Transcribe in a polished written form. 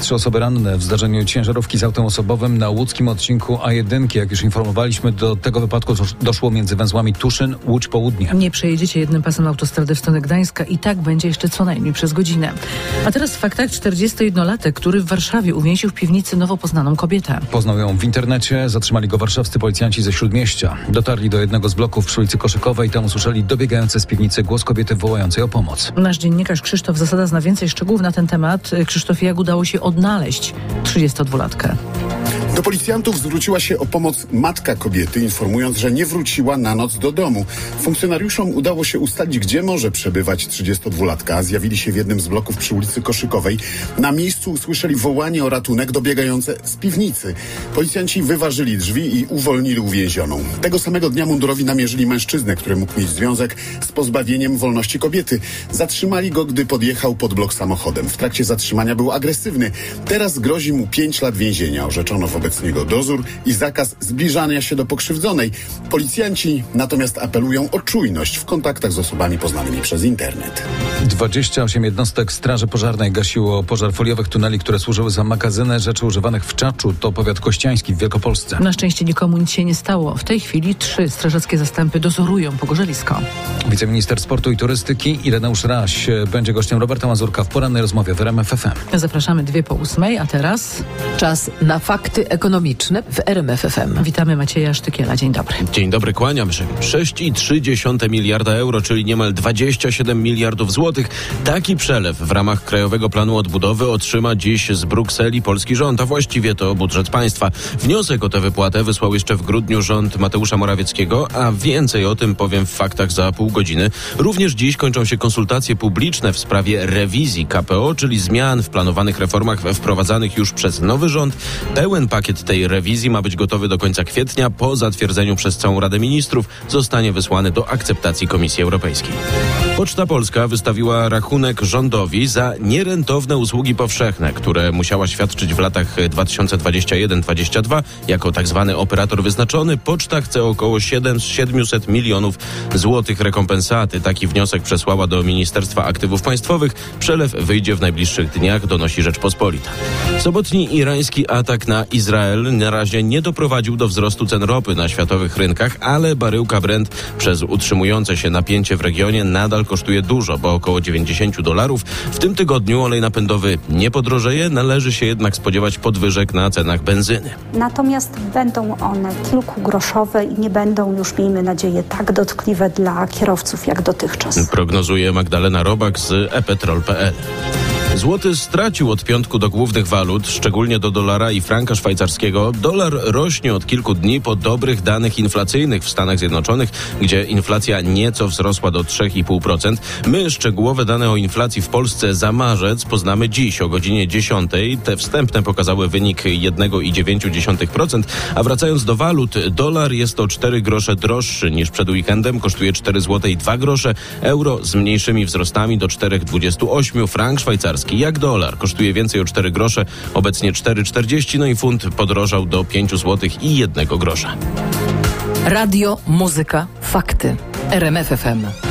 3 osoby ranne w zdarzeniu ciężarówki z autem osobowym na łódzkim odcinku A1. Jak już informowaliśmy, do tego wypadku doszło między węzłami Tuszyn, Łódź Południe. Nie przejedziecie jednym pasem autostrady w stronę Gdańska i tak będzie jeszcze co najmniej przez godzinę. A teraz w faktach 41-latek, który w Warszawie uwięził w piwnicy nowo poznaną kobietę. Poznał ją w internecie, zatrzymali go warszawscy policjanci ze Śródmieścia. Dotarli do jednego z bloków przy ulicy Koszykowej, tam usłyszeli dobiegający z piwnicy głos kobiety wołającej o pomoc. Nasz dziennikarz Krzysztof Zasada zna więcej szczegółów na ten temat. Krzysztofie, jak udało się odnaleźć 32-latkę? Do policjantów zwróciła się o pomoc matka kobiety, informując, że nie wróciła na noc do domu. Funkcjonariuszom udało się ustalić, gdzie może przebywać 32-latka. Zjawili się w jednym z bloków przy ulicy Koszykowej. Na miejscu usłyszeli wołanie o ratunek dobiegające z piwnicy. Policjanci wyważyli drzwi i uwolnili uwięzioną. Tego samego dnia mundurowi namierzyli mężczyznę, który mógł mieć związek z pozbawieniem wolności kobiety. Zatrzymali go, gdy podjechał pod blok samochodem. W trakcie zatrzymania był agresywny. Teraz grozi mu 5 lat więzienia. Orzeczono wobec niego dozór i zakaz zbliżania się do pokrzywdzonej. Policjanci natomiast apelują o czujność w kontaktach z osobami poznanymi przez internet. 28 jednostek Straży Pożarnej gasiło pożar foliowych tuneli, które służyły za magazyny rzeczy używanych w Czaczu. To powiat kościański w Wielkopolsce. Na szczęście nikomu nic się nie stało. W tej chwili 3 strażackie zastępy dozorują pogorzelsko. Wiceminister Sportu i Turystyki Ireneusz Raś będzie gościem Roberta Mazurka w porannej rozmowie w RMF FM. Zapraszamy 2:08, a teraz czas na fakty ekonomiczne w RMF FM. Witamy Macieja Sztykiela. Dzień dobry. Dzień dobry, kłaniam się. 6,3 miliarda euro, czyli niemal 27 miliardów złotych. Taki przelew w ramach Krajowego Planu Odbudowy otrzyma dziś z Brukseli polski rząd, a właściwie to budżet państwa. Wniosek o tę wypłatę wysłał jeszcze w grudniu rząd Mateusza Morawieckiego, a więcej o tym powiem w faktach za pół godziny. Również dziś kończą się konsultacje publiczne w sprawie rewizji KPO, czyli zmian w planowanych reformach wprowadzanych już przez nowy rząd. Pełen pakiet tej rewizji ma być gotowy do końca kwietnia. Po zatwierdzeniu przez całą Radę Ministrów zostanie wysłany do akceptacji Komisji Europejskiej. Poczta Polska wystawiła rachunek rządowi za nierentowne usługi powszechne, które musiała świadczyć w latach 2021-2022 jako tak zwany operator wyznaczony. Poczta chce około 700 milionów złotych rekompensaty. Taki wniosek przesłała do Ministerstwa Aktywów Państwowych. Przelew wyjdzie w najbliższych dniach, donosi Rzeczpospolita. Sobotni irański atak na Izrael na razie nie doprowadził do wzrostu cen ropy na światowych rynkach, ale baryłka Brent przez utrzymujące się napięcie w regionie nadal kosztuje dużo, bo około $90. W tym tygodniu olej napędowy nie podrożeje, należy się jednak spodziewać podwyżek na cenach benzyny. Natomiast będą one kilkugroszowe i nie będą już, miejmy nadzieję, tak dotkliwe dla kierowców jak dotychczas. Prognozuje Magdalena Robak z ePetrol.pl. Złoty stracił od piątku do głównych walut, szczególnie do dolara i franka szwajcarskiego. Dolar rośnie od kilku dni po dobrych danych inflacyjnych w Stanach Zjednoczonych, gdzie inflacja nieco wzrosła do 3,5%. My szczegółowe dane o inflacji w Polsce za marzec poznamy dziś o godzinie 10. Te wstępne pokazały wynik 1,9%. A wracając do walut, dolar jest o 4 grosze droższy niż przed weekendem, kosztuje 4 zł i 2 grosze. Euro z mniejszymi wzrostami do 4,28. Frank szwajcarski jak dolar kosztuje więcej o 4 grosze, obecnie 4,40, no i funt podrożał do 5 zł i 1 grosza. Radio, muzyka, fakty. RMF FM.